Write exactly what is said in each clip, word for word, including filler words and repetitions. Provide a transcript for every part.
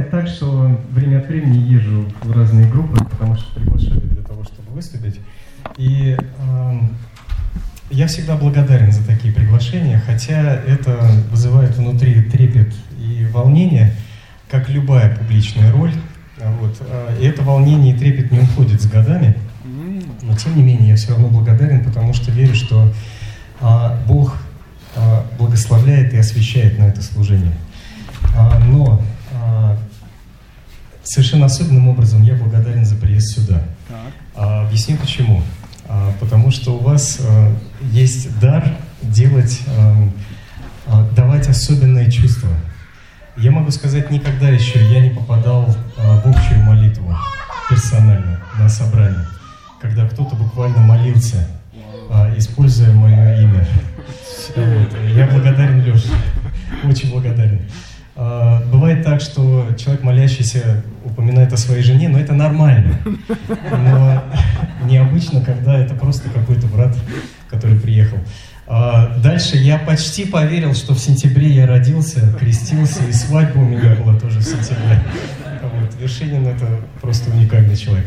бывает так, что время от времени езжу в разные группы, потому что приглашали для того, чтобы выступить. И э, я всегда благодарен за такие приглашения, хотя это вызывает внутри трепет и волнение, как любая публичная роль. Вот. И это волнение и трепет не уходит с годами, но тем не менее я все равно благодарен, потому что верю, что а, Бог а, благословляет и освящает на это служение. А, но а, совершенно особенным образом я благодарен за приезд сюда. А, объясню почему. А, потому что у вас а, есть дар делать, а, а, давать особенные чувства. Я могу сказать, никогда еще я не попадал а, в общую молитву персонально на собрании, когда кто-то буквально молился, а, используя мое имя. Вот. Я благодарен, Леша, очень благодарен. А, бывает так, что человек, молящийся, упоминает о своей жене, но это нормально. Но необычно, когда это просто какой-то брат, который приехал. Дальше я почти поверил, что в сентябре я родился, крестился, и свадьба у меня была тоже в сентябре. Вот. Вершинин — это просто уникальный человек.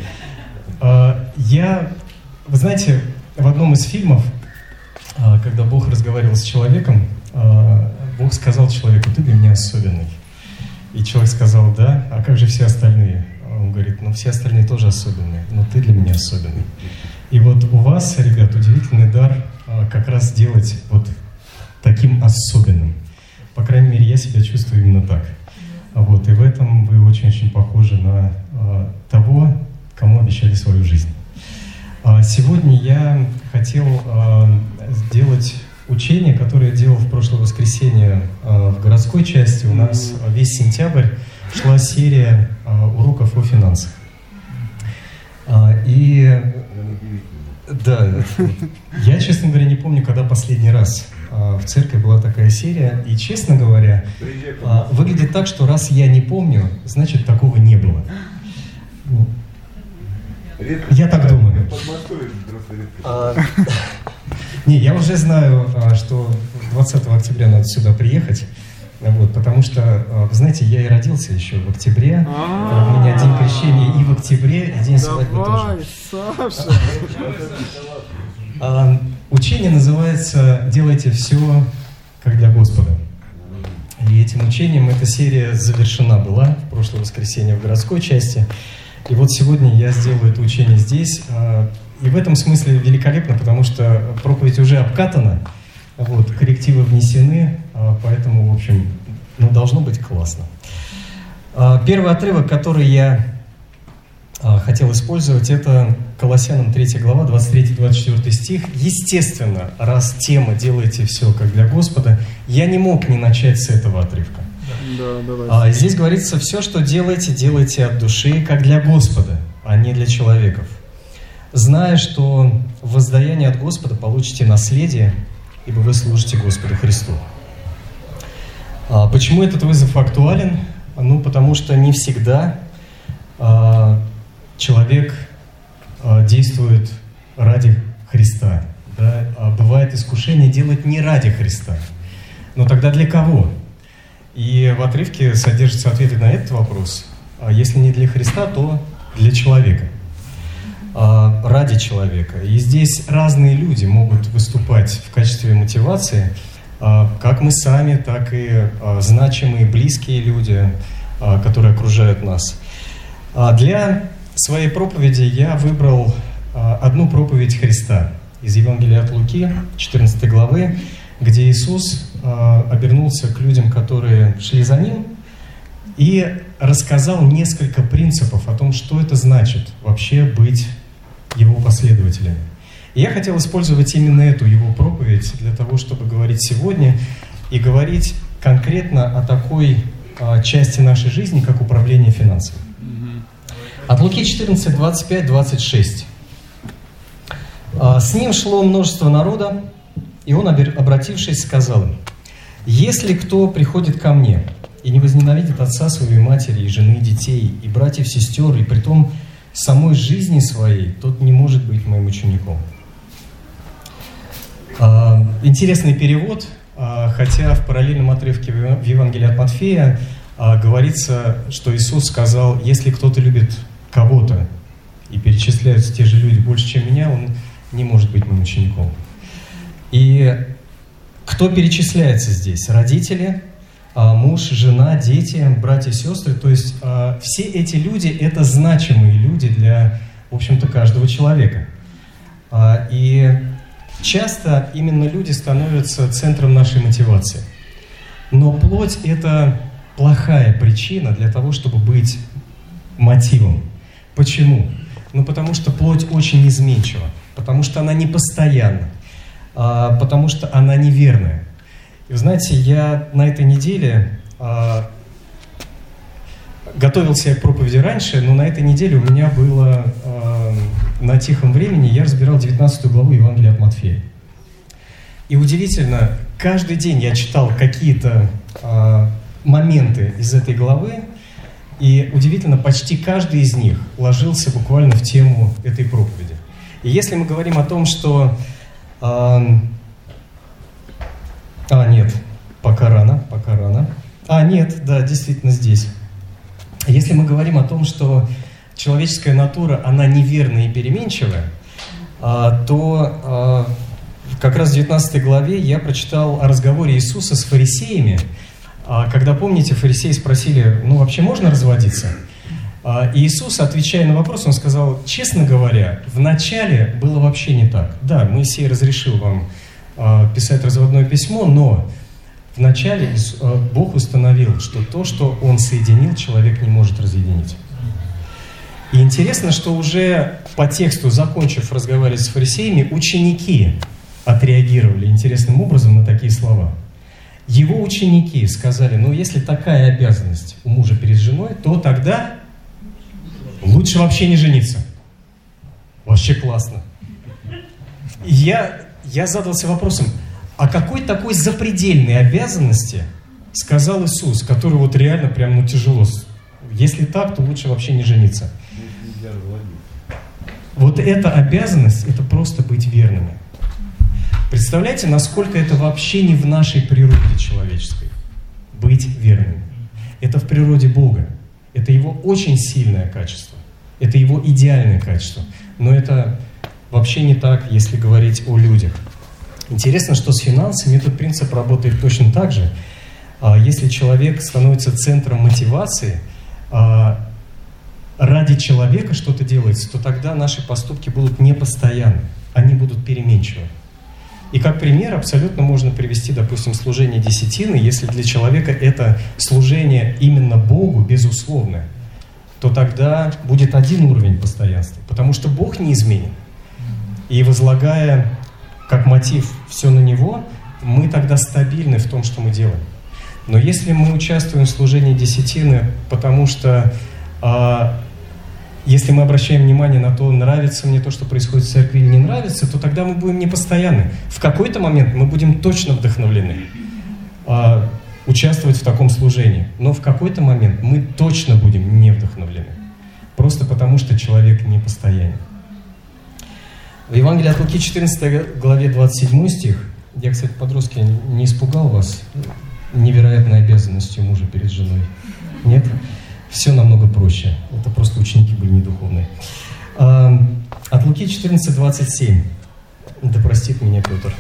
Я, вы знаете, в одном из фильмов, когда Бог разговаривал с человеком, Бог сказал человеку: «Ты для меня особенный». И человек сказал: «Да, а как же все остальные?» Он говорит: «Ну, все остальные тоже особенные, но ты для меня особенный». И вот у вас, ребят, удивительный дар как раз делать вот таким особенным. По крайней мере, я себя чувствую именно так. Вот, и в этом вы очень-очень похожи на а, того, кому обещали свою жизнь. А, сегодня я хотел а, сделать учение, которое я делал в прошлое воскресенье а, в городской части. У нас весь сентябрь шла серия а, уроков о финансах. А, и да, я, честно говоря, не помню, когда последний раз а, в церкви была такая серия. И, честно говоря, а, выглядит так, что раз я не помню, значит, такого не было. Ну, я так думаю. А, не, я уже знаю, а, что двадцатого октября надо сюда приехать. Вот, потому что, вы знаете, я и родился еще в октябре. У меня день крещения и в октябре, и день свадьбы тоже. Саша. А, учение называется «Делайте все, как для Господа». И этим учением эта серия завершена была в прошлое воскресенье в городской части. И вот сегодня я сделаю это учение здесь. И в этом смысле великолепно, потому что проповедь уже обкатана. Вот, коррективы внесены, поэтому, в общем, ну, должно быть классно. Первый отрывок, который я хотел использовать, это Колоссянам третья глава, двадцать третий двадцать четвёртый стих. Естественно, раз тема «Делайте все, как для Господа», я не мог не начать с этого отрывка. Да, давай. Здесь говорится: «Все, что делаете, делайте от души, как для Господа, а не для человеков, зная, что в воздаянии от Господа получите наследие, ибо вы служите Господу Христу». А почему этот вызов актуален? Ну, потому что не всегда а, человек а, действует ради Христа. Да? А бывает искушение делать не ради Христа. Но тогда для кого? И в отрывке содержатся ответы на этот вопрос. А если не для Христа, то для человека. А, ради человека. И здесь разные люди могут выступать в качестве мотивации, а, как мы сами, так и а, значимые, близкие люди, а, которые окружают нас. А для своей проповеди я выбрал а, одну проповедь Христа из Евангелия от Луки, четырнадцатой главы, где Иисус а, обернулся к людям, которые шли за Ним, и рассказал несколько принципов о том, что это значит вообще быть Его последователями. И я хотел использовать именно эту Его проповедь для того, чтобы говорить сегодня и говорить конкретно о такой а, части нашей жизни, как управление финансами. От Луки четырнадцать, двадцать пять, двадцать шесть. А, «С ним шло множество народа, и он, обратившись, сказал им: если кто приходит ко мне и не возненавидит отца своей, матери, и жены, и детей, и братьев, сестер, и притом самой жизни своей, тот не может быть моим учеником». Интересный перевод, хотя в параллельном отрывке в Евангелии от Матфея а, говорится, что Иисус сказал, если кто-то любит кого-то, и перечисляются те же люди больше, чем меня, он не может быть моим учеником. И кто перечисляется здесь? Родители, муж, жена, дети, братья и сестры. То есть все эти люди – это значимые люди для, в общем-то, каждого человека. И часто именно люди становятся центром нашей мотивации. Но плоть – это плохая причина для того, чтобы быть мотивом. Почему? Ну, потому что плоть очень изменчива, потому что она непостоянна, потому что она неверная. И, знаете, я на этой неделе а, готовился я к проповеди раньше, но на этой неделе у меня было а, на тихом времени, я разбирал девятнадцатую главу Евангелия от Матфея. И удивительно, каждый день я читал какие-то а, моменты из этой главы, и удивительно, почти каждый из них ложился буквально в тему этой проповеди. И если мы говорим о том, что... А, а, нет, пока рано, пока рано. А, нет, да, действительно здесь. Если мы говорим о том, что человеческая натура, она неверная и переменчивая, а, то а, как раз в девятнадцатой главе я прочитал о разговоре Иисуса с фарисеями. Когда, помните, фарисеи спросили, ну вообще можно разводиться? И Иисус, отвечая на вопрос, он сказал, честно говоря, вначале было вообще не так. Да, Моисей разрешил вам писать разводное письмо, но вначале Бог установил, что то, что Он соединил, человек не может разъединить. И интересно, что уже по тексту, закончив разговаривать с фарисеями, ученики отреагировали интересным образом на такие слова. Его ученики сказали, ну если такая обязанность у мужа перед женой, то тогда лучше вообще не жениться. Вообще классно. И я, я задался вопросом, о какой такой запредельной обязанности сказал Иисус, который вот реально прям ну тяжело. Если так, то лучше вообще не жениться. Вот эта обязанность, это просто быть верными. Представляете, насколько это вообще не в нашей природе человеческой – быть верным. Это в природе Бога. Это Его очень сильное качество. Это Его идеальное качество. Но это вообще не так, если говорить о людях. Интересно, что с финансами этот принцип работает точно так же. Если человек становится центром мотивации, ради человека что-то делается, то тогда наши поступки будут непостоянны, они будут переменчивы. И как пример абсолютно можно привести, допустим, служение десятины. Если для человека это служение именно Богу, безусловное, то тогда будет один уровень постоянства, потому что Бог неизменен. И возлагая как мотив все на Него, мы тогда стабильны в том, что мы делаем. Но если мы участвуем в служении десятины, потому что... А, Если мы обращаем внимание на то, нравится мне то, что происходит в церкви или не нравится, то тогда мы будем непостоянны. В какой-то момент мы будем точно вдохновлены а, участвовать в таком служении. Но в какой-то момент мы точно будем не вдохновлены. Просто потому, что человек непостоянен. В Евангелии от Луки, четырнадцатой главе, двадцать седьмой стих. Я, кстати, подростки, не испугал вас невероятной обязанностью мужа перед женой? Нет? Все намного проще. Это просто ученики были недуховные. От Луки четырнадцать, двадцать семь. Да простит меня Петр.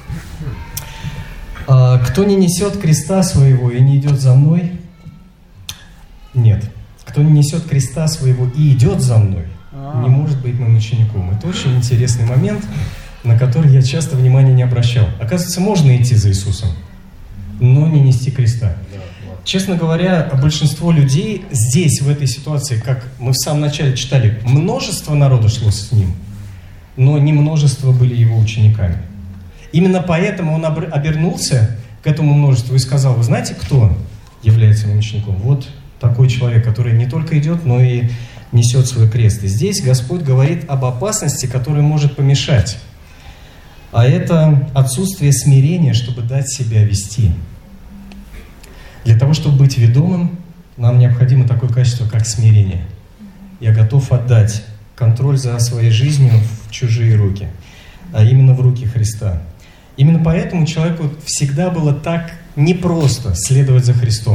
«Кто не несет креста своего и не идет за мной...» Нет. «Кто не несет креста своего и идет за мной, не может быть моим учеником». Это очень интересный момент, на который я часто внимания не обращал. Оказывается, можно идти за Иисусом, но не нести креста. Честно говоря, большинство людей здесь, в этой ситуации, как мы в самом начале читали, множество народа шло с ним, но не множество были его учениками. Именно поэтому он обернулся к этому множеству и сказал, вы знаете, кто является моим учеником? Вот такой человек, который не только идет, но и несет свой крест. И здесь Господь говорит об опасности, которая может помешать. А это отсутствие смирения, чтобы дать себя вести. Для того, чтобы быть ведомым, нам необходимо такое качество, как смирение. Я готов отдать контроль за своей жизнью в чужие руки, а именно в руки Христа. Именно поэтому человеку всегда было так непросто следовать за Христом.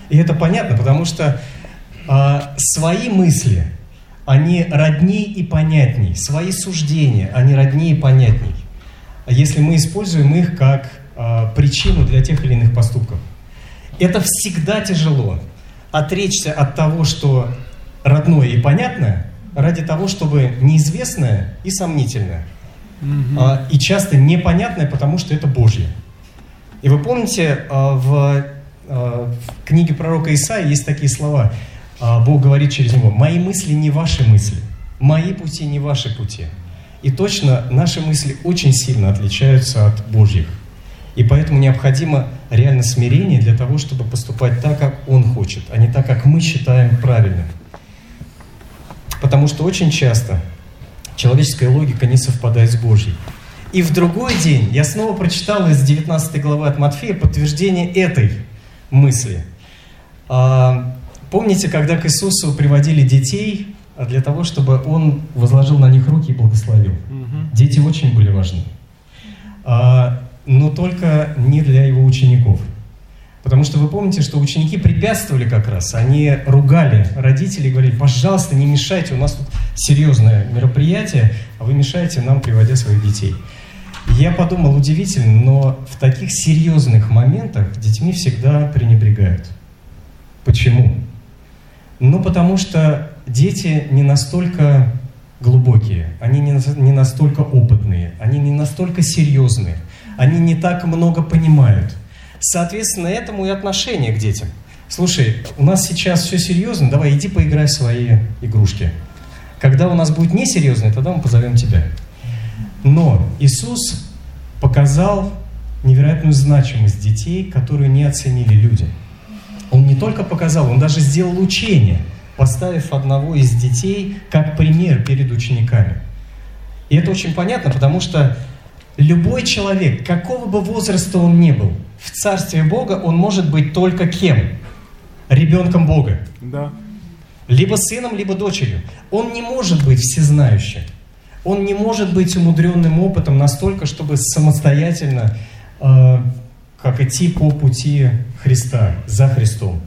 И это понятно, потому что э, свои мысли, они родней и понятней. Свои суждения, они родней и понятней. Если мы используем их как э, причину для тех или иных поступков. Это всегда тяжело. Отречься от того, что родное и понятное, ради того, чтобы неизвестное и сомнительное. Mm-hmm. А, и часто непонятное, потому что это Божье. И вы помните, а, в, а, в книге пророка Исаии есть такие слова. А, Бог говорит через него: «Мои мысли не ваши мысли, мои пути не ваши пути». И точно наши мысли очень сильно отличаются от Божьих. И поэтому необходимо реально смирение для того, чтобы поступать так, как Он хочет, а не так, как мы считаем правильным. Потому что очень часто человеческая логика не совпадает с Божьей. И в другой день я снова прочитал из девятнадцатой главы от Матфея подтверждение этой мысли. Помните, когда к Иисусу приводили детей для того, чтобы Он возложил на них руки и благословил? Угу. Дети очень были важны. Но только не для Его учеников. Потому что вы помните, что ученики препятствовали как раз. Они ругали родителей и говорили: пожалуйста, не мешайте, у нас тут серьезное мероприятие, а вы мешаете нам, приводя своих детей. Я подумал, удивительно, но в таких серьезных моментах детьми всегда пренебрегают. Почему? Ну, потому что дети не настолько глубокие, они не настолько опытные, они не настолько серьезные. Они не так много понимают. Соответственно, этому и отношение к детям. Слушай, у нас сейчас все серьезно, давай иди поиграй в свои игрушки. Когда у нас будет несерьезно, тогда мы позовем тебя. Но Иисус показал невероятную значимость детей, которую не оценили люди. Он не только показал, он даже сделал учение, поставив одного из детей как пример перед учениками. И это очень понятно, потому что любой человек, какого бы возраста он ни был, в Царстве Бога он может быть только кем? Ребенком Бога. Да. Либо сыном, либо дочерью. Он не может быть всезнающим. Он не может быть умудренным опытом настолько, чтобы самостоятельно э, как идти по пути Христа, за Христом.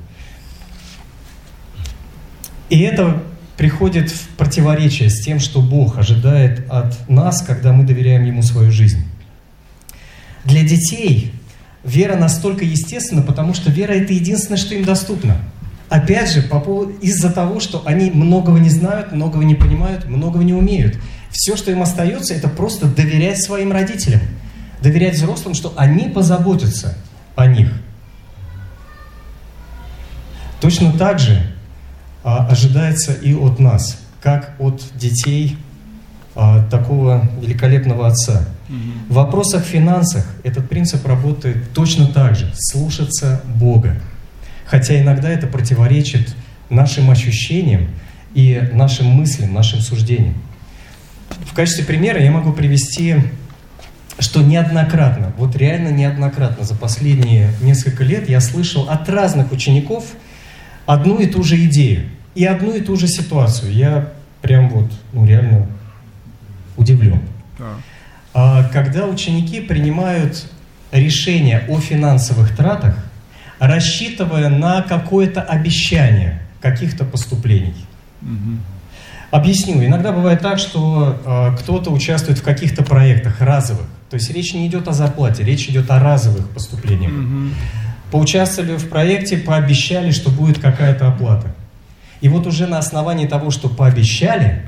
И это приходит в противоречие с тем, что Бог ожидает от нас, когда мы доверяем Ему свою жизнь. Для детей вера настолько естественна, потому что вера — это единственное, что им доступно. Опять же, по поводу, из-за того, что они многого не знают, многого не понимают, многого не умеют. Все, что им остается, это просто доверять своим родителям, доверять взрослым, что они позаботятся о них. Точно так же а, ожидается и от нас, как от детей а, такого великолепного отца. Mm-hmm. В вопросах финансов этот принцип работает точно так же. Слушаться Бога. Хотя иногда это противоречит нашим ощущениям и нашим мыслям, нашим суждениям. В качестве примера я могу привести, что неоднократно, вот реально неоднократно за последние несколько лет я слышал от разных учеников одну и ту же идею и одну и ту же ситуацию. Я прям вот, ну реально удивлен. Да. Когда ученики принимают решение о финансовых тратах, рассчитывая на какое-то обещание каких-то поступлений. Угу. Объясню. Иногда бывает так, что э, кто-то участвует в каких-то проектах разовых. То есть речь не идет о зарплате, речь идет о разовых поступлениях. Угу. Поучаствовали в проекте, пообещали, что будет какая-то оплата. И вот уже на основании того, что пообещали,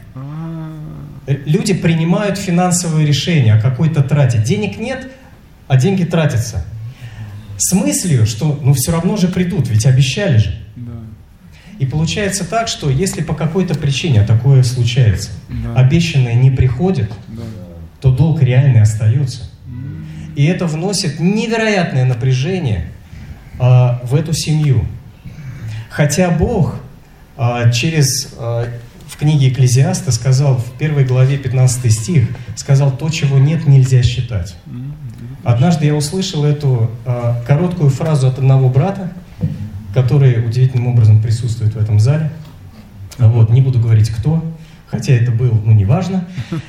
люди принимают финансовые решения о какой-то трате. Денег нет, а деньги тратятся. С мыслью, что ну все равно же придут, ведь обещали же. Да. И получается так, что если по какой-то причине такое случается, да. обещанное не приходит, да. то долг реальный остается. Mm. И это вносит невероятное напряжение а, в эту семью. Хотя Бог а, через, а, в книге Экклезиаста сказал, в первой главе пятнадцатый стих, сказал: то, чего нет, нельзя считать. Mm. Однажды я услышал эту э, короткую фразу от одного брата, который удивительным образом присутствует в этом зале. Вот, не буду говорить кто, хотя это было, ну, неважно.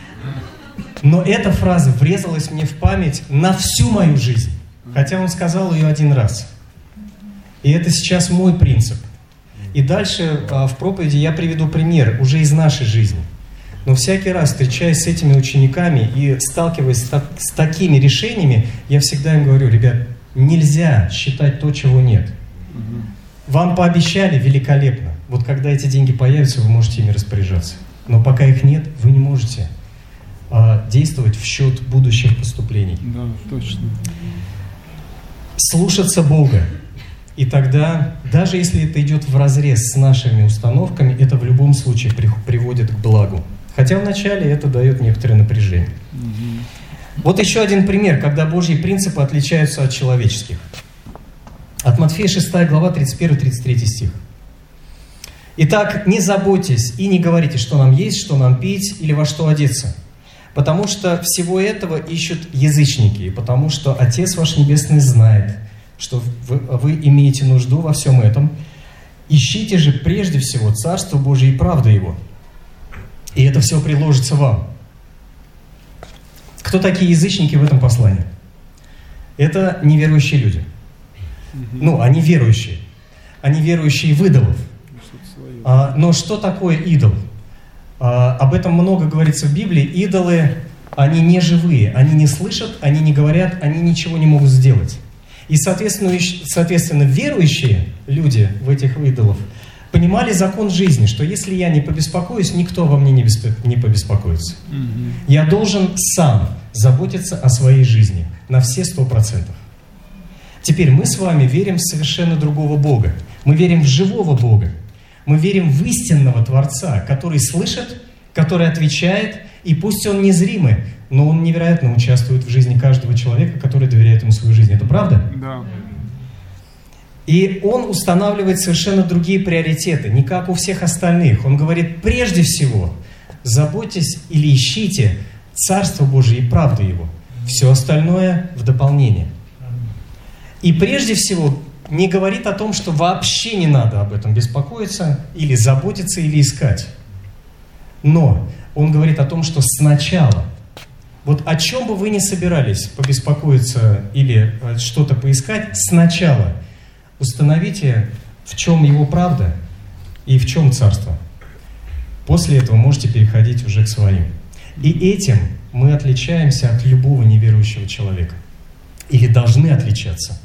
Но эта фраза врезалась мне в память на всю мою жизнь, хотя он сказал ее один раз. И это сейчас мой принцип. И дальше в проповеди я приведу пример уже из нашей жизни. Но всякий раз, встречаясь с этими учениками и сталкиваясь с, так, с такими решениями, я всегда им говорю: ребят, нельзя считать то, чего нет. Вам пообещали — великолепно. Вот когда эти деньги появятся, вы можете ими распоряжаться. Но пока их нет, вы не можете а, действовать в счет будущих поступлений. Да, точно. Слушаться Бога. И тогда, даже если это идет вразрез с нашими установками, это в любом случае при, приводит к благу. Хотя вначале это дает некоторое напряжение. Угу. Вот еще один пример, когда Божьи принципы отличаются от человеческих. От Матфея шестая глава, тридцать первый — тридцать третий стих. «Итак, не заботьтесь и не говорите, что нам есть, что нам пить или во что одеться, потому что всего этого ищут язычники, и потому что Отец ваш Небесный знает, что вы, вы имеете нужду во всем этом. Ищите же прежде всего Царство Божие и правду Его, и это все приложится вам». Кто такие язычники в этом послании? Это неверующие люди. Ну, они верующие. Они верующие в идолов. А, но что такое идол? А, об этом много говорится в Библии. Идолы, они не живые, они не слышат, они не говорят, они ничего не могут сделать. И, соответственно, соответственно верующие люди в этих идолов понимали закон жизни, что если я не побеспокоюсь, никто во мне не, беспо... не побеспокоится. Mm-hmm. Я должен сам заботиться о своей жизни на все сто процентов. Теперь мы с вами верим в совершенно другого Бога. Мы верим в живого Бога. Мы верим в истинного Творца, который слышит, который отвечает, и пусть Он незримый, но Он невероятно участвует в жизни каждого человека, который доверяет Ему свою жизнь. Это правда? Да. И Он устанавливает совершенно другие приоритеты, не как у всех остальных. Он говорит: прежде всего, заботьтесь или ищите Царство Божие и правду Его. Все остальное в дополнение. И прежде всего не говорит о том, что вообще не надо об этом беспокоиться, или заботиться, или искать. Но Он говорит о том, что сначала, вот о чем бы вы ни собирались побеспокоиться или что-то поискать, сначала установите, в чем Его правда и в чем Царство. После этого можете переходить уже к своим. И этим мы отличаемся от любого неверующего человека. Или должны отличаться.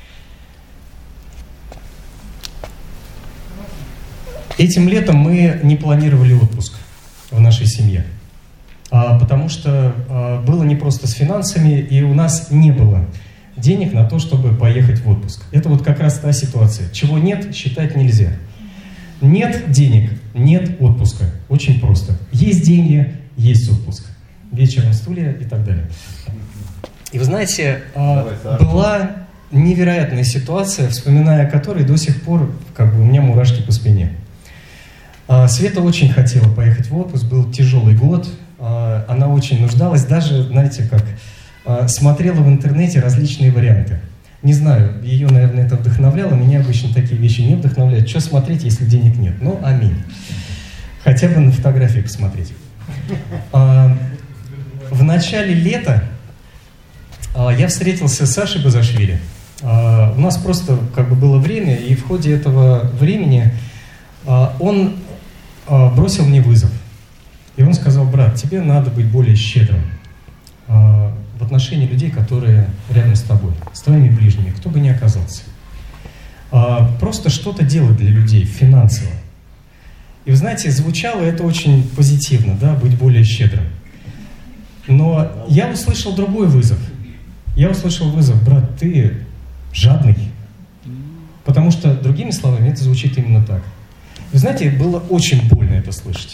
Этим летом мы не планировали отпуск в нашей семье, потому что было непросто с финансами, и у нас не было денег на то, чтобы поехать в отпуск. Это вот как раз та ситуация. Чего нет, считать нельзя. Нет денег, нет отпуска. Очень просто. Есть деньги, есть отпуск. Вечер на стуле и так далее. И вы знаете, Давай, была невероятная ситуация, вспоминая которой до сих пор как бы у меня мурашки по спине. Света очень хотела поехать в отпуск, был тяжелый год, она очень нуждалась, даже, знаете, как смотрела в интернете различные варианты. Не знаю, ее, наверное, это вдохновляло, меня обычно такие вещи не вдохновляют. Что смотреть, если денег нет? Ну, аминь. Хотя бы на фотографии посмотреть. В начале лета я встретился с Сашей Базашвили. У нас просто как бы было время, и в ходе этого времени он бросил мне вызов. И он сказал: брат, тебе надо быть более щедрым в отношении людей, которые рядом с тобой, с твоими ближними, кто бы ни оказался. Просто что-то делать для людей финансово. И вы знаете, звучало это очень позитивно, да, быть более щедрым. Но я услышал другой вызов. Я услышал вызов: брат, ты жадный. Потому что, другими словами, это звучит именно так. Вы знаете, было очень больно это слышать.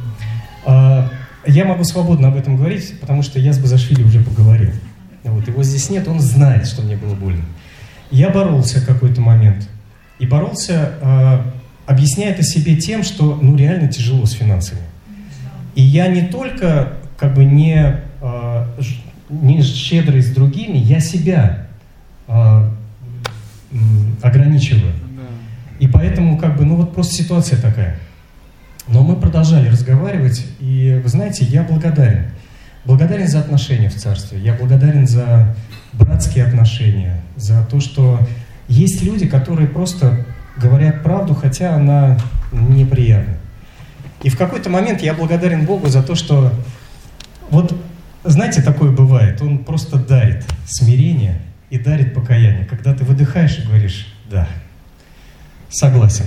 Я могу свободно об этом говорить, потому что я с Базашвили уже поговорил. Вот, его здесь нет, он знает, что мне было больно. Я боролся в какой-то момент. И боролся, объясняя это себе тем, что ну реально тяжело с финансами. И я не только как бы не, не щедрый с другими, я себя ограничиваю. И поэтому, как бы, ну вот просто ситуация такая. Но мы продолжали разговаривать, и, вы знаете, я благодарен. Благодарен за отношения в Царстве, я благодарен за братские отношения, за то, что Есть люди, которые просто говорят правду, хотя она неприятна. И в какой-то момент я благодарен Богу за то, что вот, знаете, такое бывает, Он просто дарит смирение и дарит покаяние. Когда ты выдыхаешь и говоришь: да, согласен.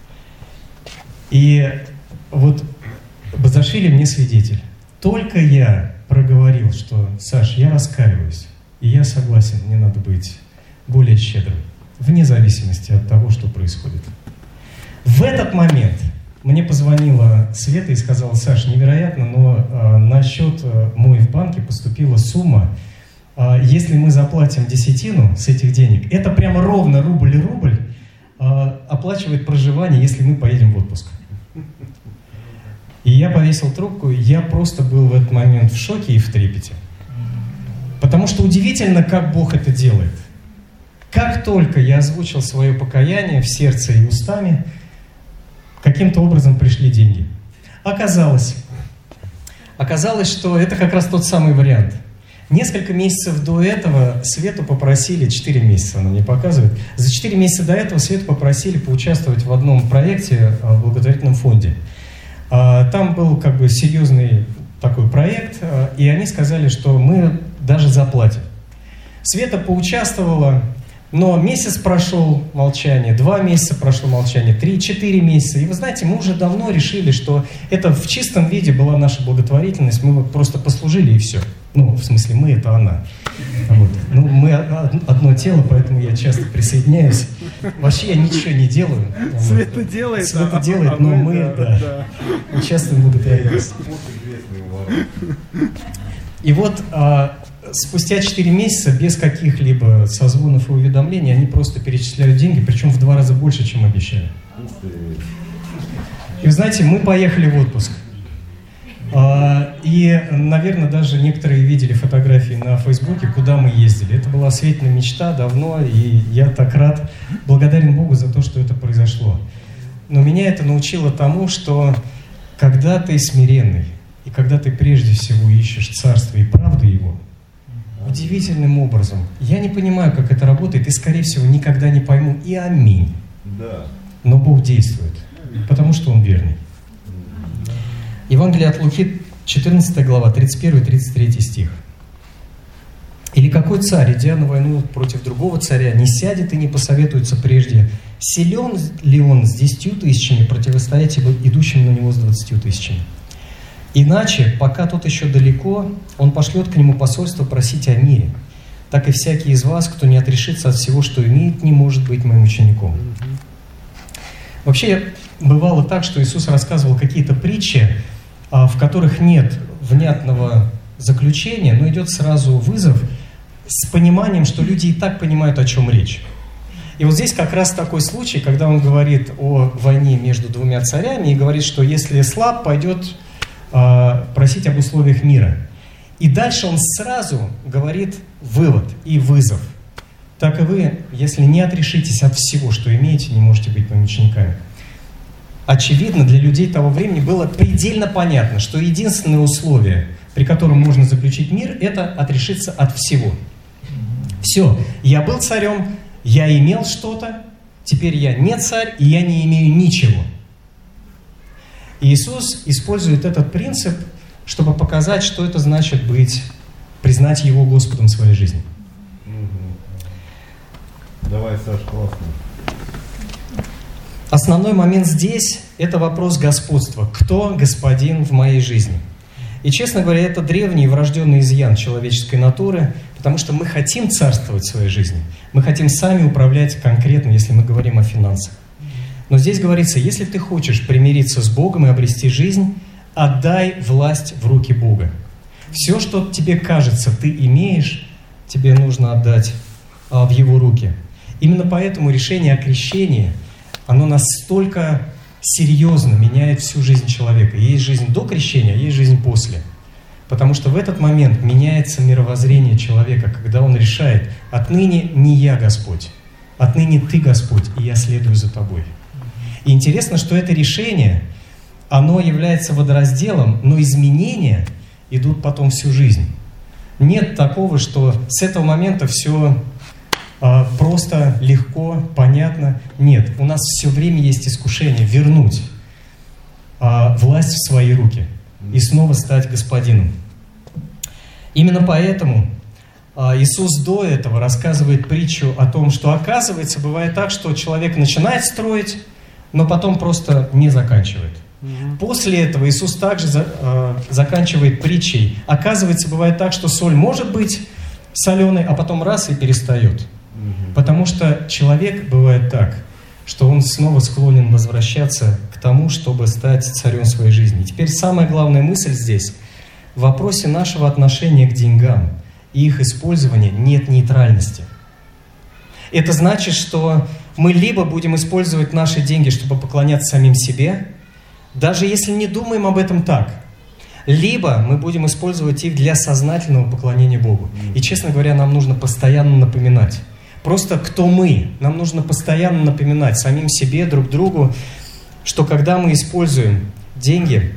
И вот Базашвили мне свидетель. Только я проговорил, что: Саш, я раскаиваюсь, и я согласен, мне надо быть более щедрым, вне зависимости от того, что происходит. В этот момент мне позвонила Света и сказала: Саш, невероятно, но э, на счет э, мой в банке поступила сумма. Э, если мы заплатим десятину с этих денег, это прямо ровно рубль-рубль э, оплачивает проживание, если мы поедем в отпуск. И я повесил трубку, я просто был в этот момент в шоке и в трепете. Потому что удивительно, как Бог это делает. Как только я озвучил свое покаяние в сердце и устами, каким-то образом пришли деньги. Оказалось, оказалось, что это как раз тот самый вариант. Несколько месяцев до этого Свету попросили, четыре месяца она мне показывает, за четыре месяца до этого Свету попросили поучаствовать в одном проекте в благотворительном фонде. Там был как бы серьезный такой проект, и они сказали, что мы даже заплатим. Света поучаствовала, но месяц прошел молчание, два месяца прошло молчание, три, четыре месяца. И вы знаете, мы уже давно решили, что это в чистом виде была наша благотворительность, мы вот просто послужили и все. Ну, в смысле, мы — это она. Вот. Ну, мы одно тело, поэтому я часто присоединяюсь. Вообще я ничего не делаю. Света вот. делает, Света а, делает, а но мы, мы, да, да, да. участвуем в благотворительности. И вот а, спустя четыре месяца, без каких-либо созвонов и уведомлений, они просто перечисляют деньги, причем в два раза больше, чем обещали. И вы знаете, мы поехали в отпуск. И, наверное, даже некоторые видели фотографии на Фейсбуке, куда мы ездили. Это была светлая мечта давно, и я так рад, благодарен Богу за то, что это произошло. Но меня это научило тому, что когда ты смиренный, и когда ты прежде всего ищешь царство и правду Его, удивительным образом, я не понимаю, как это работает, и, скорее всего, никогда не пойму, и аминь. Но Бог действует, потому что Он верный. Евангелие от Луки, четырнадцатая глава, тридцать первый тридцать третий стих. «Или какой царь, идя на войну против другого царя, не сядет и не посоветуется прежде, силен ли он с десятью тысячами противостоять идущим на него с двадцатью тысячами? Иначе, пока тот еще далеко, он пошлет к нему посольство просить о мире. Так и всякий из вас, кто не отрешится от всего, что имеет, не может быть моим учеником». Вообще, бывало так, что Иисус рассказывал какие-то притчи, в которых нет внятного заключения, но идет сразу вызов с пониманием, что люди и так понимают, о чем речь. И вот здесь как раз такой случай, когда он говорит о войне между двумя царями и говорит, что если слаб, пойдет э, просить об условиях мира. И дальше он сразу говорит вывод и вызов. Так и вы, если не отрешитесь от всего, что имеете, не можете быть моими учениками. Очевидно, для людей того времени было предельно понятно, что единственное условие, при котором можно заключить мир, это отрешиться от всего. Все, я был царем, я имел что-то, теперь я не царь, и я не имею ничего. И Иисус использует этот принцип, чтобы показать, что это значит быть, признать Его Господом в своей жизни. Давай, Саш, классно. Основной момент здесь – это вопрос господства. Кто господин в моей жизни? И, честно говоря, это древний врожденный изъян человеческой натуры, потому что мы хотим царствовать в своей жизни. Мы хотим сами управлять конкретно, если мы говорим о финансах. Но здесь говорится, если ты хочешь примириться с Богом и обрести жизнь, отдай власть в руки Бога. Все, что тебе кажется, ты имеешь, тебе нужно отдать а, в Его руки. Именно поэтому решение о крещении – оно настолько серьезно меняет всю жизнь человека. Есть жизнь до крещения, а есть жизнь после. Потому что в этот момент меняется мировоззрение человека, когда он решает: отныне не я Господь, отныне Ты Господь, и я следую за Тобой. И интересно, что это решение, оно является водоразделом, но изменения идут потом всю жизнь. Нет такого, что с этого момента все просто, легко, понятно. Нет, у нас все время есть искушение вернуть власть в свои руки и снова стать господином. Именно поэтому Иисус до этого рассказывает притчу о том, что, оказывается, бывает так, что человек начинает строить, но потом просто не заканчивает. После этого Иисус также за, э, заканчивает притчей. Оказывается, бывает так, что соль может быть соленой, а потом раз и перестает. Потому что человек бывает так, что он снова склонен возвращаться к тому, чтобы стать царем своей жизни. Теперь самая главная мысль здесь. В вопросе нашего отношения к деньгам и их использования нет нейтральности. Это значит, что мы либо будем использовать наши деньги, чтобы поклоняться самим себе, даже если не думаем об этом так, либо мы будем использовать их для сознательного поклонения Богу. И, честно говоря, нам нужно постоянно напоминать. Просто кто мы? Нам нужно постоянно напоминать самим себе, друг другу, что когда мы используем деньги,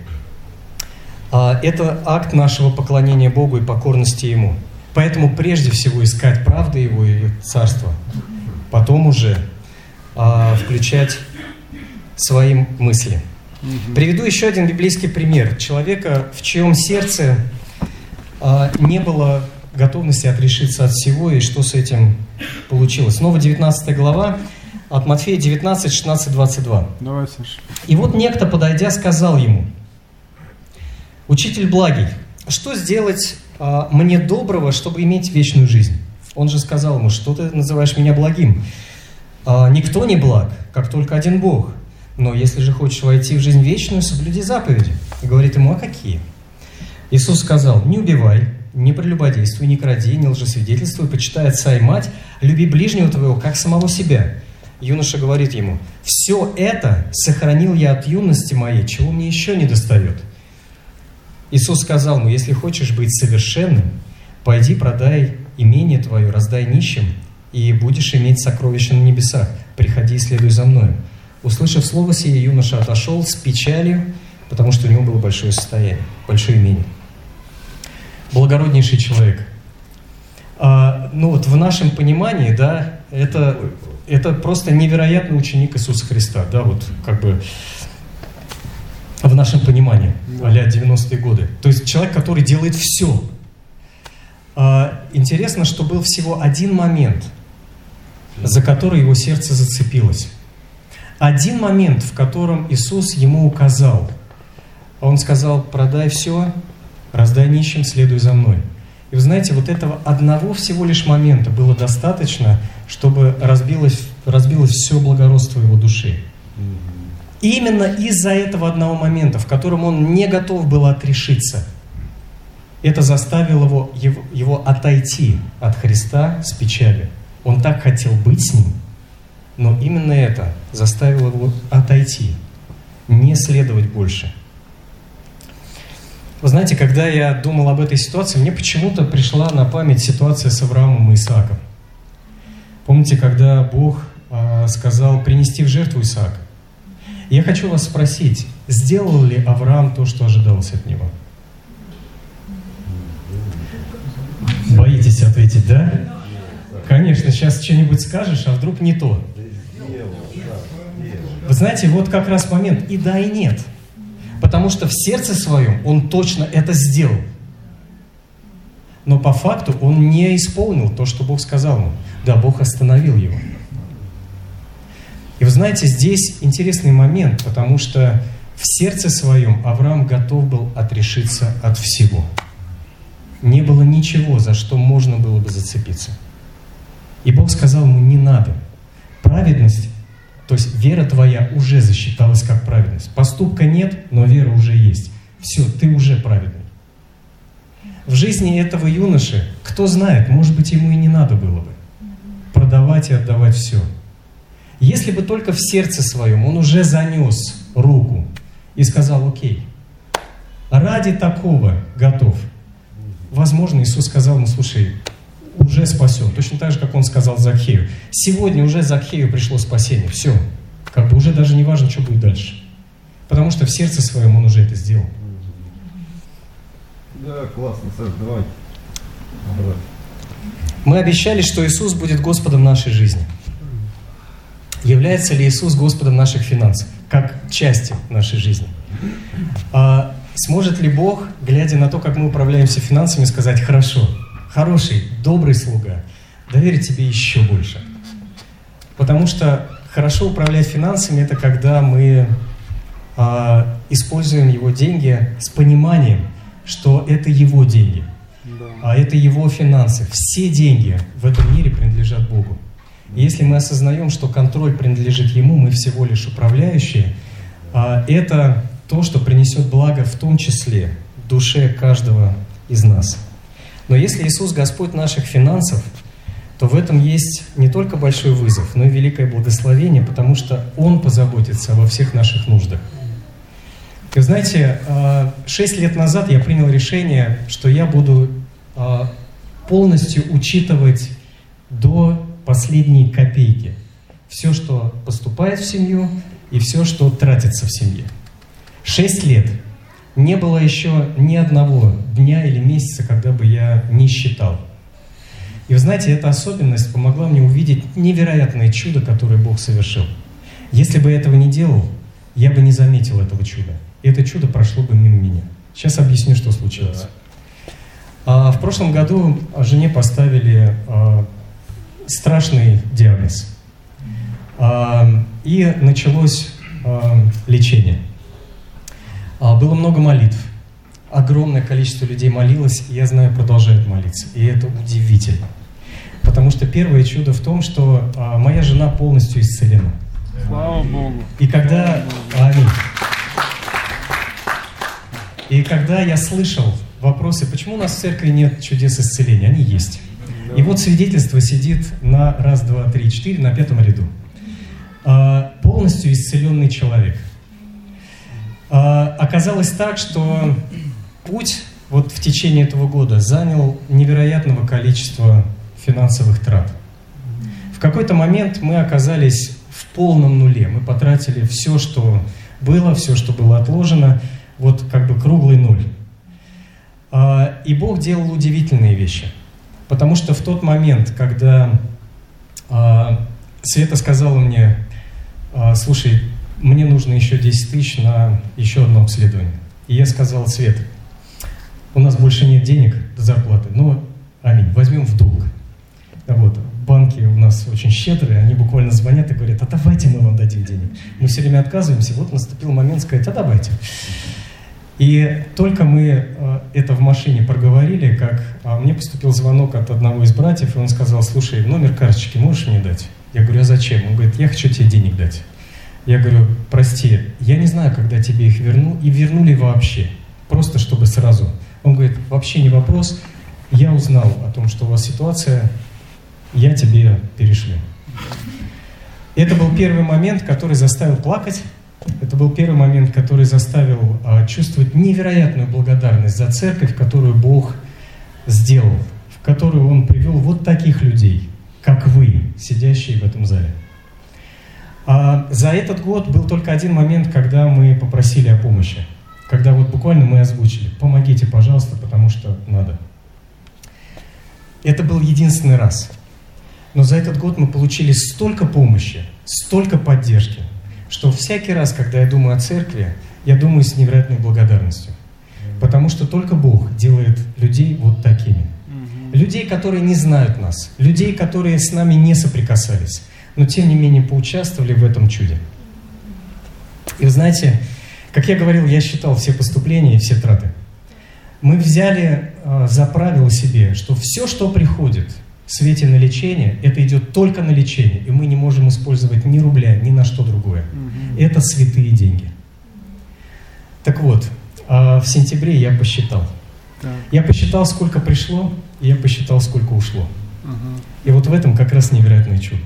это акт нашего поклонения Богу и покорности Ему. Поэтому прежде всего искать правды Его и Царства, потом уже а, включать свои мысли. Mm-hmm. Приведу еще один библейский пример. Человека, в чьем сердце а, не было готовности отрешиться от всего, и что с этим получилось. Снова девятнадцатая глава, от Матфея девятнадцать, шестнадцать, двадцать два. Давай, Саша. «И вот некто, подойдя, сказал ему: Учитель благий, что сделать а, мне доброго, чтобы иметь вечную жизнь? Он же сказал ему: что ты называешь меня благим? А, никто не благ, как только один Бог. Но если же хочешь войти в жизнь вечную, соблюди заповеди. И говорит ему: а какие? Иисус сказал: не убивай, не прелюбодействуй, не кради, не лжесвидетельствуй, почитай отца и мать, люби ближнего твоего, как самого себя. Юноша говорит ему: все это сохранил я от юности моей, чего мне еще не достает. Иисус сказал ему: если хочешь быть совершенным, пойди продай имение твое, раздай нищим, и будешь иметь сокровища на небесах. Приходи и следуй за мною. Услышав слово сие, юноша отошел с печалью, потому что у него было большое состояние, большое имение. Благороднейший человек. А, ну вот в нашем понимании, да, это, это просто невероятный ученик Иисуса Христа, да, вот как бы в нашем понимании, а-ля девяностые годы. То есть человек, который делает все. А, интересно, что был всего один момент, за который его сердце зацепилось. Один момент, в котором Иисус ему указал. Он сказал: продай все, раздай нищим, следуй за мной. И вы знаете, вот этого одного всего лишь момента было достаточно, чтобы разбилось, разбилось все благородство его души. И именно из-за этого одного момента, в котором он не готов был отрешиться, это заставило его, его, его отойти от Христа с печалью. Он так хотел быть с Ним, но именно это заставило его отойти, не следовать больше. Вы знаете, когда я думал об этой ситуации, мне почему-то пришла на память ситуация с Авраамом и Исааком. Помните, когда Бог э, сказал принести в жертву Исаака? Я хочу вас спросить, сделал ли Авраам то, что ожидалось от него? Боитесь ответить, да? Конечно, сейчас что-нибудь скажешь, а вдруг не то. Вы знаете, вот как раз момент и да, и нет. Потому что в сердце своем он точно это сделал. Но по факту он не исполнил то, что Бог сказал ему. Да, Бог остановил его. И вы знаете, здесь интересный момент, потому что в сердце своем Авраам готов был отрешиться от всего. Не было ничего, за что можно было бы зацепиться. И Бог сказал ему: не надо. Праведность, то есть вера твоя уже засчиталась как праведность. Поступка нет, но вера уже есть. Все, ты уже праведный. В жизни этого юноши, кто знает, может быть, ему и не надо было бы продавать и отдавать все. Если бы только в сердце своем он уже занес руку и сказал: окей, ради такого готов. Возможно, Иисус сказал ему: слушай, уже спасен. Точно так же, как он сказал Закхею. Сегодня уже Закхею пришло спасение. Все. Как бы уже даже не важно, что будет дальше. Потому что в сердце своем он уже это сделал. Да, классно, Саш, давай. давай. Мы обещали, что Иисус будет Господом нашей жизни. Является ли Иисус Господом наших финансов, как частью нашей жизни? А сможет ли Бог, глядя на то, как мы управляемся финансами, сказать: хорошо, хороший, добрый слуга, доверить тебе еще больше? Потому что хорошо управлять финансами – это когда мы а, используем Его деньги с пониманием, что это Его деньги, да. а это Его финансы. Все деньги в этом мире принадлежат Богу. И если мы осознаем, что контроль принадлежит Ему, мы всего лишь управляющие, а, это то, что принесет благо в том числе душе каждого из нас. Но если Иисус Господь наших финансов, то в этом есть не только большой вызов, но и великое благословение, потому что Он позаботится обо всех наших нуждах. И вы знаете, шесть лет назад я принял решение, что я буду полностью учитывать до последней копейки все, что поступает в семью, и все, что тратится в семье. Шесть лет. Не было еще ни одного дня или месяца, когда бы я не считал. И вы знаете, эта особенность помогла мне увидеть невероятное чудо, которое Бог совершил. Если бы я этого не делал, я бы не заметил этого чуда. И это чудо прошло бы мимо меня. Сейчас объясню, что случилось. А, в прошлом году жене поставили а, страшный диагноз. А, и началось а, лечение. А, было много молитв. Огромное количество людей молилось, и я знаю, продолжают молиться. И это удивительно. Потому что первое чудо в том, что а, моя жена полностью исцелена. Слава Богу. И когда... Аминь. И когда я слышал вопросы, почему у нас в церкви нет чудес исцеления, они есть. Да. И вот свидетельство сидит на раз, два, три, четыре, на пятом ряду. А, полностью исцеленный человек. А, оказалось так, что путь вот в течение этого года занял невероятного количества финансовых трат. В какой-то момент мы оказались в полном нуле. Мы потратили все, что было, все, что было отложено, вот как бы круглый нуль. И Бог делал удивительные вещи. Потому что в тот момент, когда Света сказала мне: слушай, мне нужно еще десять тысяч на еще одно обследование. И я сказал: Свет, у нас больше нет денег до зарплаты, но, аминь, возьмем в долг. Вот. Банки у нас очень щедрые, они буквально звонят и говорят: а давайте мы вам дадим денег. Мы все время отказываемся, вот наступил момент сказать: а давайте. И только мы э, это в машине проговорили, как а мне поступил звонок от одного из братьев, и он сказал: слушай, номер карточки можешь мне дать? Я говорю: а зачем? Он говорит: я хочу тебе денег дать. Я говорю: прости, я не знаю, когда тебе их верну, и верну ли вообще, просто чтобы сразу. Он говорит: вообще не вопрос, я узнал о том, что у вас ситуация, я тебе перешлю. Это был первый момент, который заставил плакать. Это был первый момент, который заставил а, чувствовать невероятную благодарность за церковь, которую Бог сделал, в которую Он привел вот таких людей, как вы, сидящие в этом зале. А за этот год был только один момент, когда мы попросили о помощи. Когда вот буквально мы озвучили: помогите, пожалуйста, потому что надо. Это был единственный раз. Но за этот год мы получили столько помощи, столько поддержки, что всякий раз, когда я думаю о церкви, я думаю с невероятной благодарностью. Потому что только Бог делает людей вот такими. Людей, которые не знают нас, людей, которые с нами не соприкасались, но тем не менее поучаствовали в этом чуде. И вы знаете, как я говорил, я считал все поступления и все траты. Мы взяли э, за правило себе, что все, что приходит в свете на лечение, это идет только на лечение, и мы не можем использовать ни рубля, ни на что другое. Mm-hmm. Это святые деньги. Так вот, э, в сентябре я посчитал. Yeah. Я посчитал, сколько пришло, и я посчитал, сколько ушло. Uh-huh. И вот в этом как раз невероятное чудо.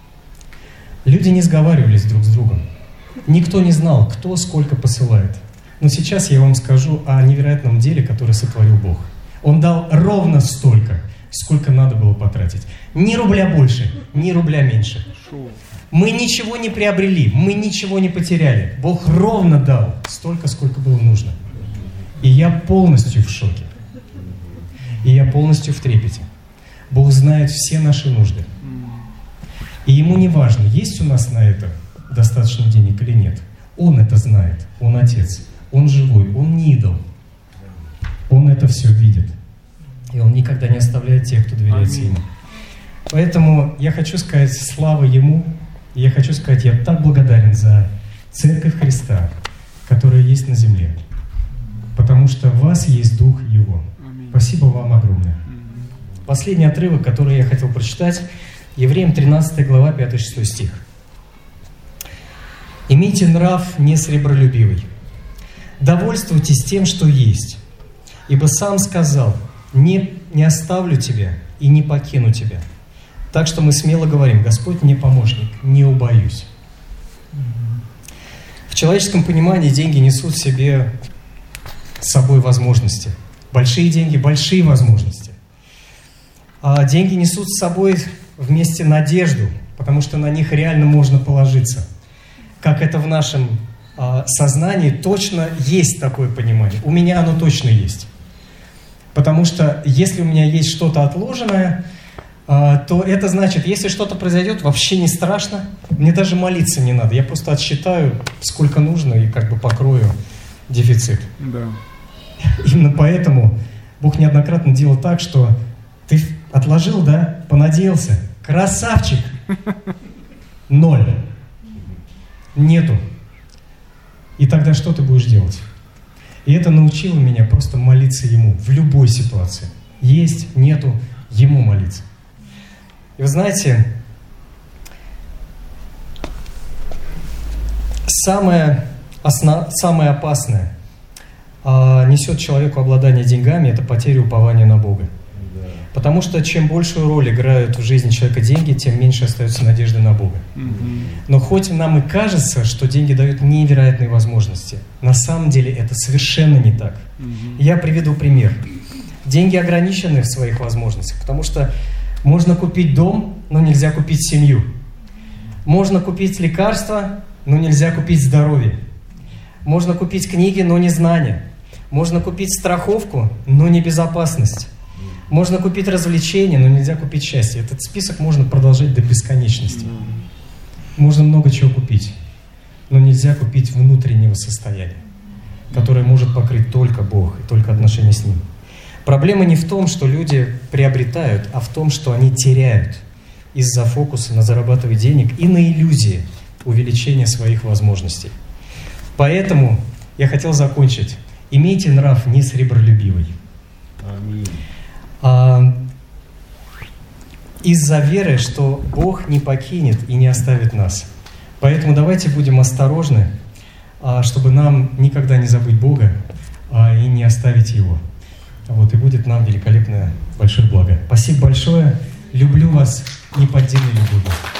Люди не сговаривались друг с другом. Никто не знал, кто сколько посылает. Но сейчас я вам скажу о невероятном деле, которое сотворил Бог. Он дал ровно столько, сколько надо было потратить. Ни рубля больше, ни рубля меньше. Мы ничего не приобрели, мы ничего не потеряли. Бог ровно дал столько, сколько было нужно. И я полностью в шоке. И я полностью в трепете. Бог знает все наши нужды. И Ему не важно, есть у нас на это достаточно денег или нет. Он это знает, Он Отец, Он живой, Он не идол. Он это все видит. И Он никогда не оставляет тех, кто доверяется Ему. Поэтому я хочу сказать слава Ему. И я хочу сказать, я так благодарен за Церковь Христа, которая есть на земле. Потому что в вас есть Дух Его. Спасибо вам огромное. Последний отрывок, который я хотел прочитать, Евреям тринадцатая глава, пятый-шестой стих. «Имейте нрав не сребролюбивый, довольствуйтесь тем, что есть, ибо сам сказал, не, не оставлю тебя и не покину тебя». Так что мы смело говорим, Господь мне помощник, не убоюсь. В человеческом понимании деньги несут в себе с собой возможности. Большие деньги, большие возможности. А деньги несут с собой вместе надежду, потому что на них реально можно положиться. Как это в нашем а, сознании точно есть такое понимание. У меня оно точно есть. Потому что если у меня есть что-то отложенное, а, то это значит, если что-то произойдет, вообще не страшно. Мне даже молиться не надо. Я просто отсчитаю, сколько нужно, и как бы покрою дефицит. Да. Именно поэтому Бог неоднократно делал так, что ты отложил, да, понадеялся. Красавчик! Ноль. Нету. И тогда что ты будешь делать? И это научило меня просто молиться Ему в любой ситуации. Есть, нету, Ему молиться. И вы знаете, самое, основ, самое опасное а, несет человеку обладание деньгами – это потеря упования на Бога. Потому что чем большую роль играют в жизни человека деньги, тем меньше остается надежды на Бога. Mm-hmm. Но хоть нам и кажется, что деньги дают невероятные возможности, на самом деле это совершенно не так. Mm-hmm. Я приведу пример. Деньги ограничены в своих возможностях, потому что можно купить дом, но нельзя купить семью. Можно купить лекарства, но нельзя купить здоровье. Можно купить книги, но не знания. Можно купить страховку, но не безопасность. Можно купить развлечения, но нельзя купить счастье. Этот список можно продолжать до бесконечности. Можно много чего купить, но нельзя купить внутреннего состояния, которое может покрыть только Бог и только отношения с Ним. Проблема не в том, что люди приобретают, а в том, что они теряют из-за фокуса на зарабатывание денег и на иллюзии увеличения своих возможностей. Поэтому я хотел закончить. Имейте нрав не сребролюбивый. Аминь. А, из-за веры, что Бог не покинет и не оставит нас. Поэтому давайте будем осторожны, а, чтобы нам никогда не забыть Бога а, и не оставить Его. Вот, и будет нам великолепное большое благо. Спасибо большое. Люблю вас неподдельной любовью.